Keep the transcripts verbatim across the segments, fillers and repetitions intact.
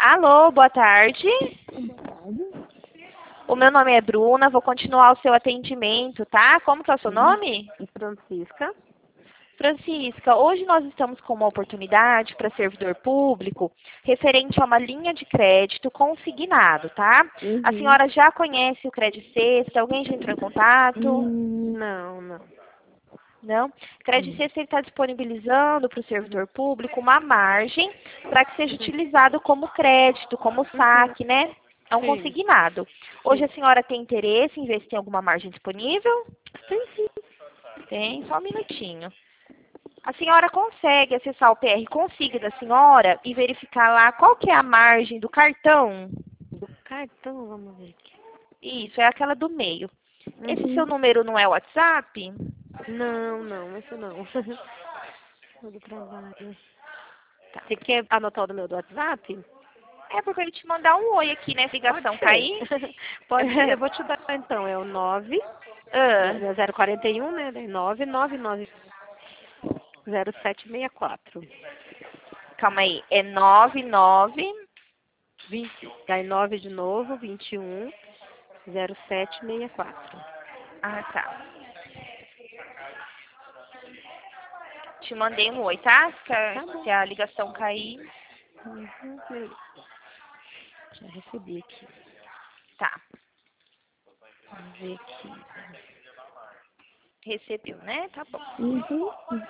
Alô, boa tarde. Boa tarde. O meu nome é Bruna, vou continuar o seu atendimento, tá? Como que é o seu nome? Francisca. Francisca, hoje nós estamos com uma oportunidade para servidor público referente a uma linha de crédito consignado, tá? Uhum. A senhora já conhece o Crédito Sexta? Alguém já entrou em contato? Hum, Não, não. Não? Crédito Sexta está disponibilizando para o servidor público uma margem para que seja utilizado como crédito, como saque, né? É um Sim. consignado. Hoje a senhora tem interesse em ver se tem alguma margem disponível? Tem sim. Tem, só um minutinho. A senhora consegue acessar o P R Consiga da senhora e verificar lá qual que é a margem do cartão? Do cartão, vamos ver aqui. Isso, é aquela do meio. Esse Uhum. seu número não é o WhatsApp? Não, não, isso não. Do trabalho. Tá. Você quer anotar o número do WhatsApp? É porque eu ia te mandar um oi aqui, né? Ligação Pode cair. ser. Pode ser, eu vou te dar então. É o nove, Ah, é zero quarenta e um, né? nove nove nove zero sete seis quatro. calma aí. É nove nove. vinte, daí nove de novo, vinte e um, zero sete seis quatro. Ah, tá. Te mandei um oi, tá? Se a, Tá bom. se a ligação cair. Uhum, beleza. Já recebi aqui. Tá. Vamos ver aqui. Recebeu, né? Tá bom. Uhum.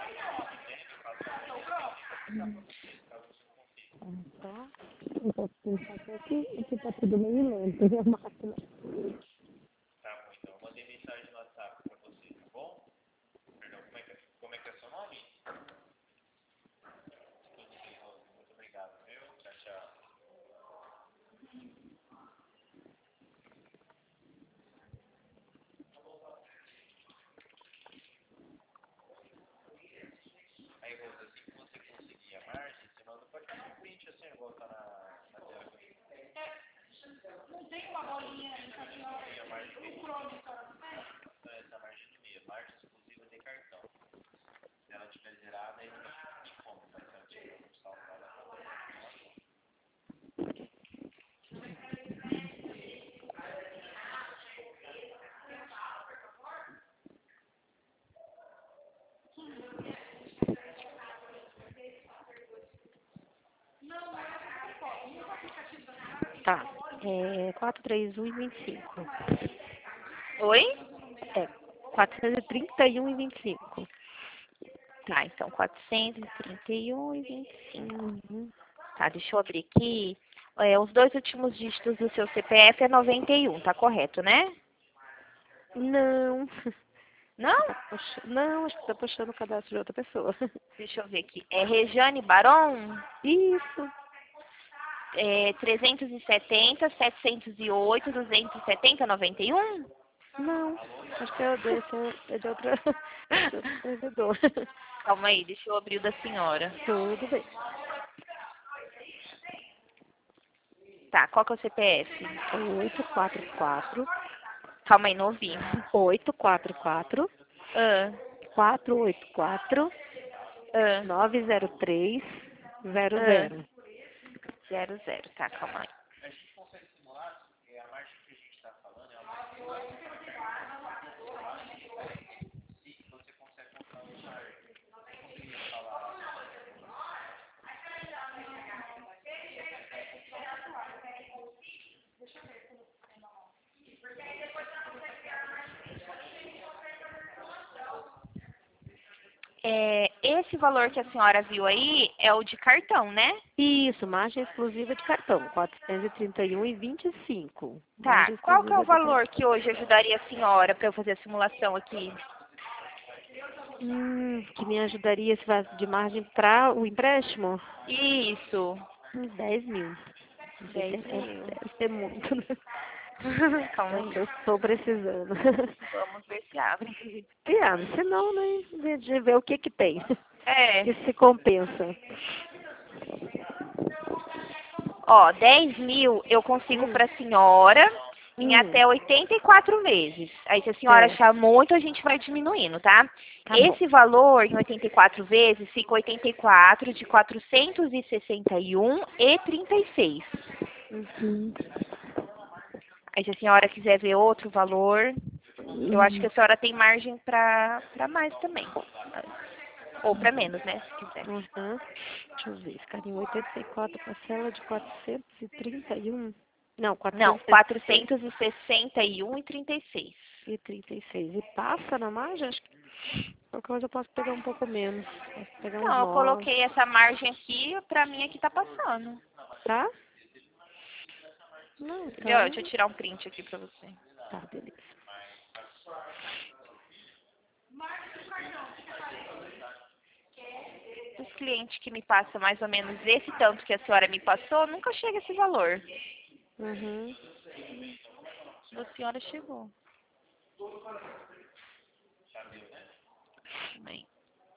Tá. Eu posso pensar aqui e que tá tudo meio lento, a máquina. Tá. É quatro três um e vinte e cinco. Oi? É quatrocentos e trinta e um e vinte e cinco. Tá, então quatrocentos e trinta e um e vinte e cinco. Uhum. Tá, deixa eu abrir aqui. É, os dois últimos dígitos do seu C P F é noventa e um, tá correto, né? Não. Não? Tá puxando. Não, acho que tá puxando o cadastro de outra pessoa. Deixa eu ver aqui. É Rejane Baron? Isso. É trezentos e setenta, setecentos e oito, duzentos e setenta, noventa e um? Não. Acho que é desse, é de outra, de outro servidor. Calma aí, deixa eu abrir o da senhora. Tudo bem. Tá, qual que é o C P F? oito quatro quatro, Calma aí, não ouvi. oito quatro quatro, Ah, quatro oito quatro, ah, nove zero três, zero ah. zero. Zero, zero, tá, calma aí. É, esse valor que a senhora viu aí é o de cartão, né? Isso, margem exclusiva de cartão, quatrocentos e trinta e um e vinte e cinco. Tá, Margem qual que é o exclusiva de valor cartão. que hoje ajudaria a senhora para eu fazer a simulação aqui? Hum, que me ajudaria se fosse de margem para o empréstimo? Isso, Uns dez mil. Não sei se dez é, mil. deve ser muito, né? Calma É o que aí, eu estou precisando. vamos ver se abre. E, ah, se não, né? De, de ver o que que tem. É, Que se compensa. ó, dez mil eu consigo Hum, para a senhora em hum, até oitenta e quatro vezes. Aí, se a senhora certo. achar muito, a gente vai diminuindo, tá? Tá bom. Esse valor em oitenta e quatro vezes fica oitenta e quatro de quatrocentos e sessenta e um e trinta e seis. Uhum. Aí se a senhora quiser ver outro valor, eu acho que a senhora tem margem para para mais também. Ou para menos, né, se quiser. Uhum. Deixa eu ver, ficaria em oitenta e quatro, parcela de quatrocentos e trinta e um. Não, Não, quatrocentos e sessenta quatrocentos e sessenta e um e trinta e seis. e trinta e seis. E passa na margem? Acho que qualquer coisa eu posso pegar um pouco menos. Posso pegar uns Não, eu nove, coloquei essa margem aqui, pra mim aqui tá passando. tá? Não, Entendeu? então. Deixa eu tirar um print aqui pra você. Tá, beleza. Os clientes que me passam mais ou menos esse tanto que a senhora me passou, nunca chega esse valor. Uhum. A senhora chegou. Bem.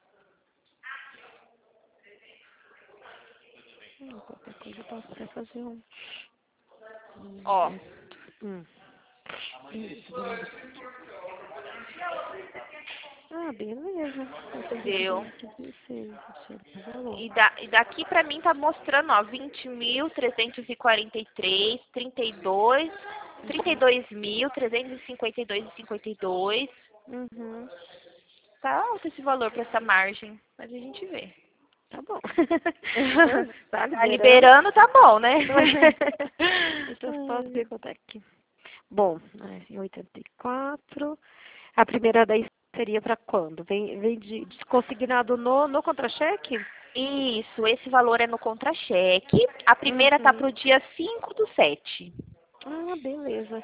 Hum, qualquer coisa eu posso até fazer um. Ó, Hum. Ah, beleza. deu. dezesseis, valor. E, da, e daqui pra mim tá mostrando, ó, vinte mil trezentos e quarenta e três, trinta e dois, trinta e dois mil trezentos e cinquenta e dois e cinquenta e dois. Uhum. Tá alto esse valor pra essa margem, mas a gente vê. Tá bom. Tá Tá liberando. liberando, tá bom, né? Então eu posso ver quanto é que. Bom, é, em oitenta e quatro. A primeira daí seria para quando? Vem, vem de, de consignado no, no contra-cheque? Isso, esse valor é no contra-cheque. A primeira tá Uhum. pro dia cinco do sete. Ah, beleza.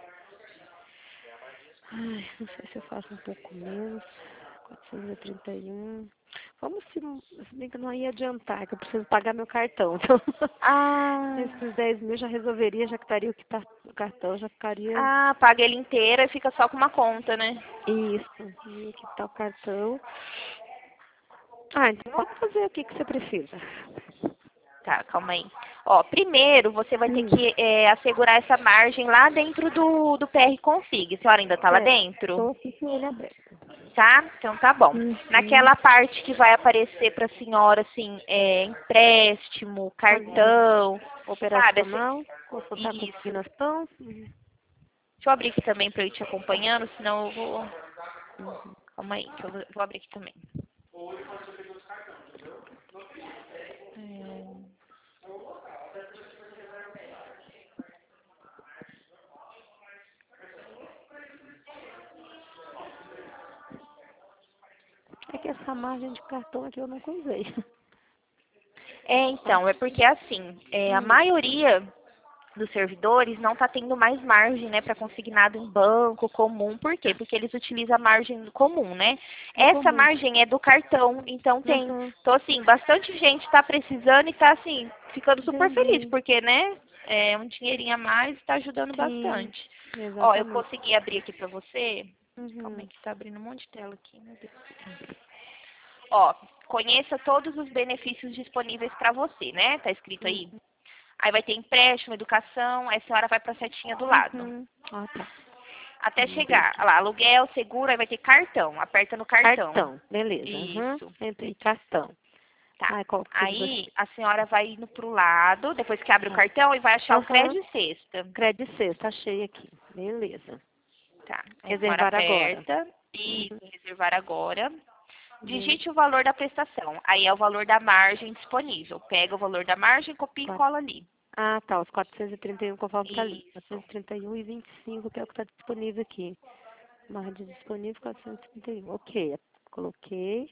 Ai, não sei se eu faço um pouco menos. quatrocentos e trinta e um. Vamos se, se bem que não ia adiantar, que eu preciso pagar meu cartão. Então, Ah, esses dez mil já resolveria, já que estaria o que tá no cartão, já ficaria ah, paga ele inteiro e fica só com uma conta, né? isso. E aqui tá o cartão. Ah, então vamos fazer o que que você precisa. Tá, calma aí. Ó, primeiro você vai ter Hum, que é, assegurar essa margem lá dentro do, do P R Config. A senhora ainda tá lá é, dentro? tô aqui com ele aberto. Tá? Então tá bom. Uhum. Naquela parte que vai aparecer pra senhora, assim, é, empréstimo, Uhum. cartão, sabe? Assim, Operacional, consultar a isso. consignação. Uhum. Deixa eu abrir aqui também pra eu ir te acompanhando, senão eu vou. Uhum. Calma aí, que eu vou vou abrir aqui também. É, É que essa margem de cartão aqui eu nunca usei. é, então, é porque assim, é, a Hum, maioria dos servidores não está tendo mais margem, né, para consignado em banco comum. Por quê? Porque eles utilizam a margem comum, né? no Essa comum. margem é do cartão, então tem. Uhum. Então, assim, bastante gente está precisando e está, assim, ficando super feliz, Entendi. porque, né, é um dinheirinho a mais está ajudando Sim, bastante. Ó, eu exatamente. consegui abrir aqui para você. Calma aí Uhum. que tá abrindo um monte de tela aqui, meu Deus. Ó, conheça todos os benefícios disponíveis para você, né? Tá escrito aí. Uhum. Aí vai ter empréstimo, educação, aí a senhora vai para a setinha do lado. Uhum. Ah, tá. Até Vamos abrir chegar, aqui. olha lá, aluguel, seguro, aí vai ter cartão. Aperta no cartão. Cartão, beleza. Uhum. Isso, Entrei cartão. tá. Ai, qual que você... Aí a senhora vai indo pro lado, depois que abre o cartão, e vai achar o Aham. crédito e sexta. Crédito sexta, achei aqui. Beleza. Tá. Aí a senhora Reservar agora. aperta e Uhum. reservar agora. Beleza. Digite o valor da prestação. Aí é o valor da margem disponível. Pega o valor da margem, copia e Quatro. cola ali. Ah, tá. Os quatrocentos e trinta e um conforme tá ali. Isso. quatrocentos e trinta e um e vinte e cinco, que é o que está disponível aqui. Margem disponível, quatrocentos e trinta e um. Ok. Coloquei.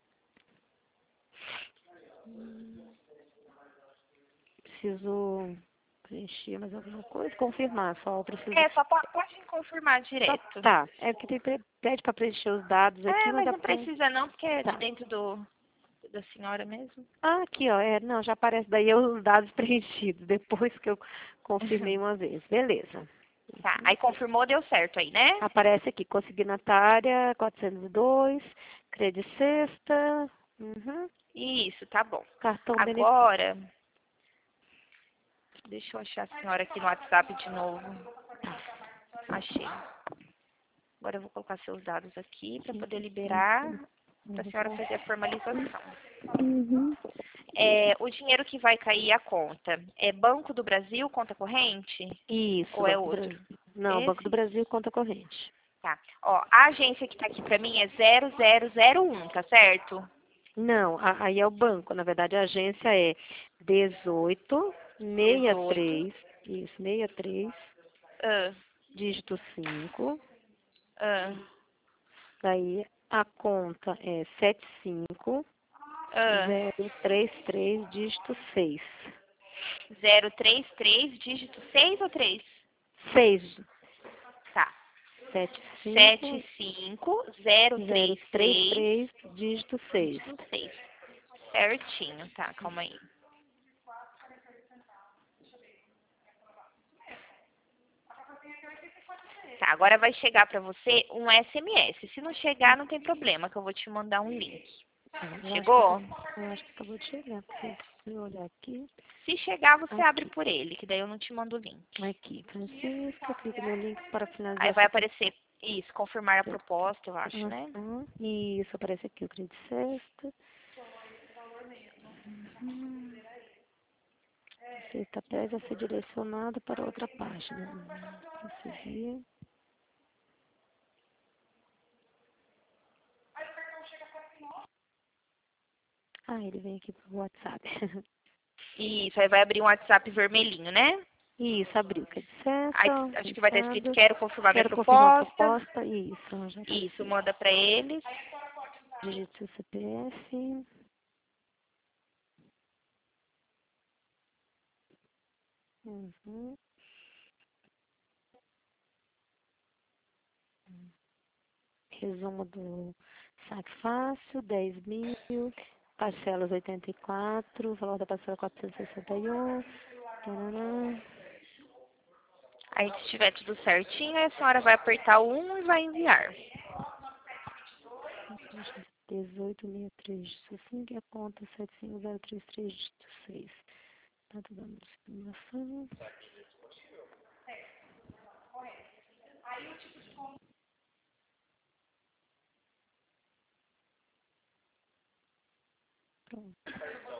Preciso preencher mais alguma coisa? Confirmar só. Eu preciso. É, só po- pode confirmar Só, direto. tá. É que tem pre- pede para preencher os dados aqui, É, mas mas é não porque. precisa não, porque é de Tá. dentro do da senhora mesmo. Ah, aqui, ó. É, não, já aparece daí os dados preenchidos, depois que eu confirmei uma vez. Beleza. Tá, aí confirmou, deu certo aí, né? Aparece aqui, consignatária quatrocentos e dois, crédito sexta, uhum, Isso, tá bom. cartão benefício. Agora, deixa eu achar a senhora aqui no WhatsApp de novo. Achei. Agora eu vou colocar seus dados aqui para poder liberar, para a senhora fazer a formalização. Uhum. É, o dinheiro que vai cair a conta é Banco do Brasil, conta corrente? Isso, Ou é Banco do outro? Brasil. Não, Banco do Esse? Brasil, conta corrente. Tá. Ó, a agência que tá aqui pra mim é zero zero zero um, tá certo? Não, a- aí é o banco. Na verdade, a agência é dezoito sessenta e dezoito. três, isso, sessenta e três, Ah, dígito cinco. ah, Daí a conta é setenta e cinco ah. zero três três, dígito seis. zero três três, dígito seis ou três? seis, Tá. sete cinco sete cinco zero zero três três três, três, dígito seis. dígito seis. Certinho, tá, calma aí. Tá, agora vai chegar pra você um S M S. Se não chegar, não tem problema, que eu vou te mandar um link. Eu acho que, Chegou? eu acho que acabou de chegar. Porque se eu olhar aqui, Se chegar, você abre aqui, por ele, que daí eu não te mando o link. aqui, Francisca, clica no link para Aí finalizar vai sua aparecer isso, confirmar a proposta. proposta, eu acho, né? Uhum. Isso, aparece aqui o Credit Sexta. Uhum. Você está prestes a ser direcionado para outra página. Vou seguir. Ah, ele vem aqui pro WhatsApp. Isso, aí vai abrir um WhatsApp vermelhinho, né? Isso, abriu. Credit Aí Sexta, acho que vai estar escrito fechado. quero confirmar minha Quero confirmar a proposta. proposta. Isso, já Isso, apareceu. manda pra eles. Digite seu C P F. Uhum. Resumo do saque fácil, dez mil, parcelas oitenta e quatro, valor da parcela quatrocentos e sessenta e um. Tarará. Aí se tiver tudo certinho, aí a senhora vai apertar o um e vai enviar. dezoito sessenta e três, dígito cinco, e a conta sete cinco zero três três, dígito seis. Tá dando simulação. Pronto.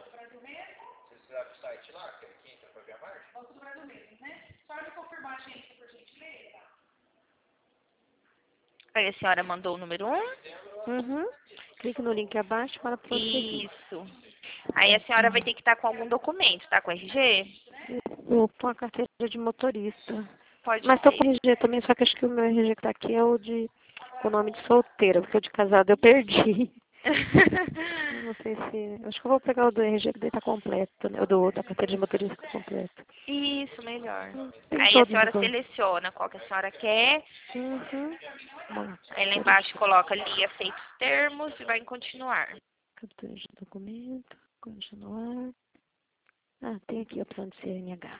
Aí a senhora mandou o número um. Uhum. Clique no link abaixo para prosseguir. Isso. Aí a senhora vai ter que estar com algum documento, tá? Com R G? Opa, a carteira de motorista. Pode Mas tô com ser. R G também, só que acho que o meu R G que tá aqui é o de com o nome de solteira, porque o de casado eu perdi. Eu não sei se. Acho que eu vou pegar o do R G que daí tá completo, né? O do, da carteira de motorista tá completo. Isso, melhor. Hum, Tem Aí a todos os senhora dois. seleciona qual que a senhora quer. Uhum. Bom, Aí lá carteira embaixo de, coloca ali aceitos termos e vai em continuar. captura de documento, continuar. Ah, tem aqui a opção de C N H.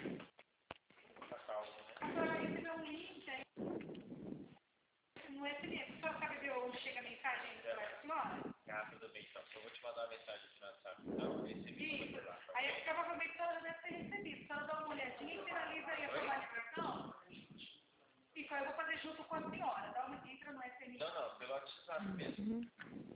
Uhum.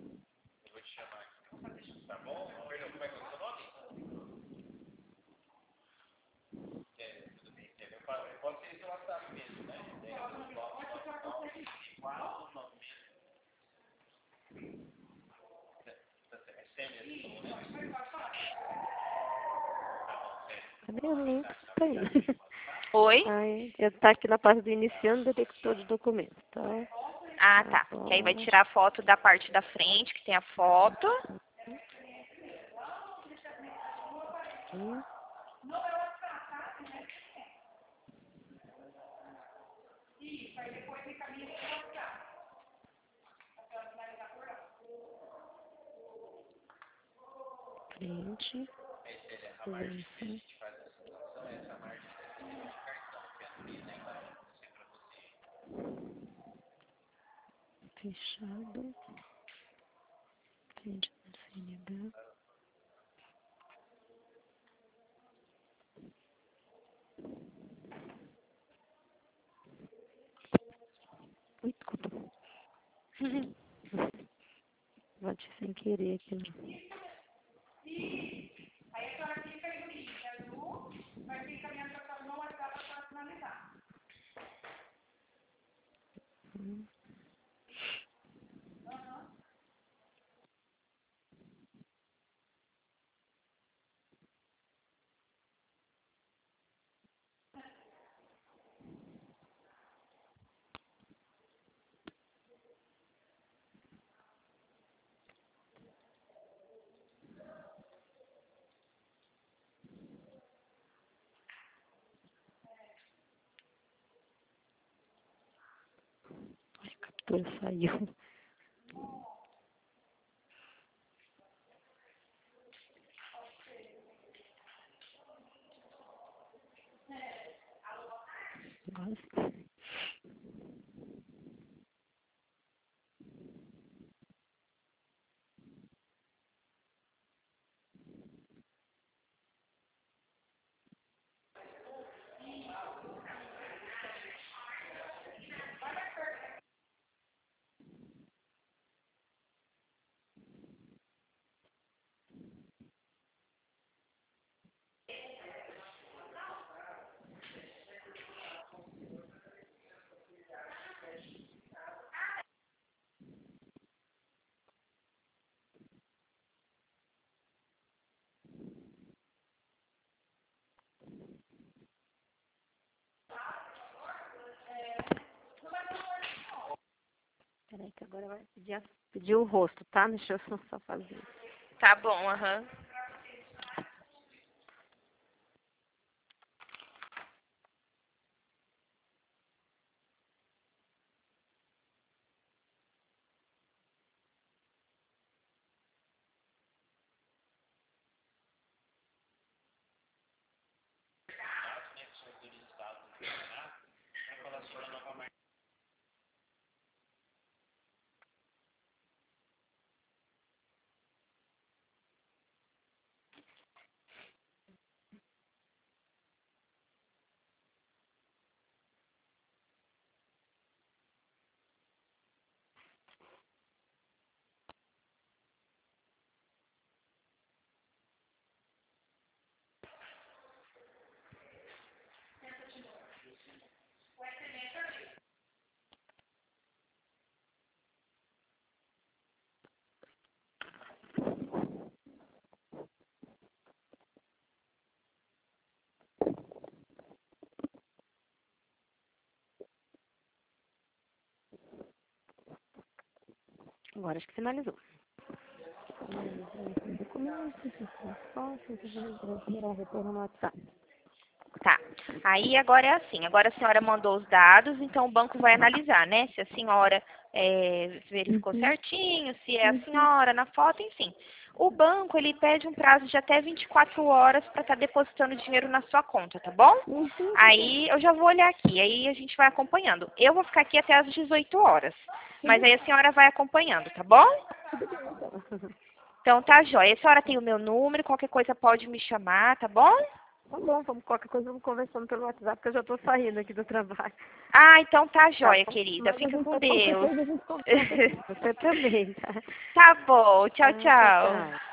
Cadê o link? Tá aí. Oi? Aí, eu tá aqui na parte do iniciando detector de documentos, tá? Ah, tá. Que aí vai Agora, tirar a foto da parte da frente, que tem a foto. aqui. Frente, presença, fechado, frente do C N H. Ui, desculpa. Bati sem querer aqui. Né? gestor saiu. Agora sim. Peraí que agora vai pedir, a- pedir o rosto, tá? Deixa eu só só fazer. Tá bom, aham. Agora acho que finalizou. Documento, foto, retorno no WhatsApp. Tá. Aí agora é assim, agora a senhora mandou os dados, então o banco vai analisar, né? Se a senhora é, verificou Uhum. certinho, se é a senhora na foto, enfim. O banco, ele pede um prazo de até vinte e quatro horas para estar depositando dinheiro na sua conta, tá bom? Uhum. Aí eu já vou olhar aqui, aí a gente vai acompanhando. Eu vou ficar aqui até às dezoito horas, mas aí a senhora vai acompanhando, tá bom? Então tá jóia. A senhora tem o meu número, qualquer coisa pode me chamar, tá bom? Tá bom, vamos, qualquer coisa vamos conversando pelo WhatsApp, porque eu já tô saindo aqui do trabalho. Ah, então tá Tá jóia, bom? querida. Mas a Fica gente, com qualquer Deus. coisa a gente conversa. Você também, tá? Tá bom. Tchau, Ah, tchau, tchau. tchau.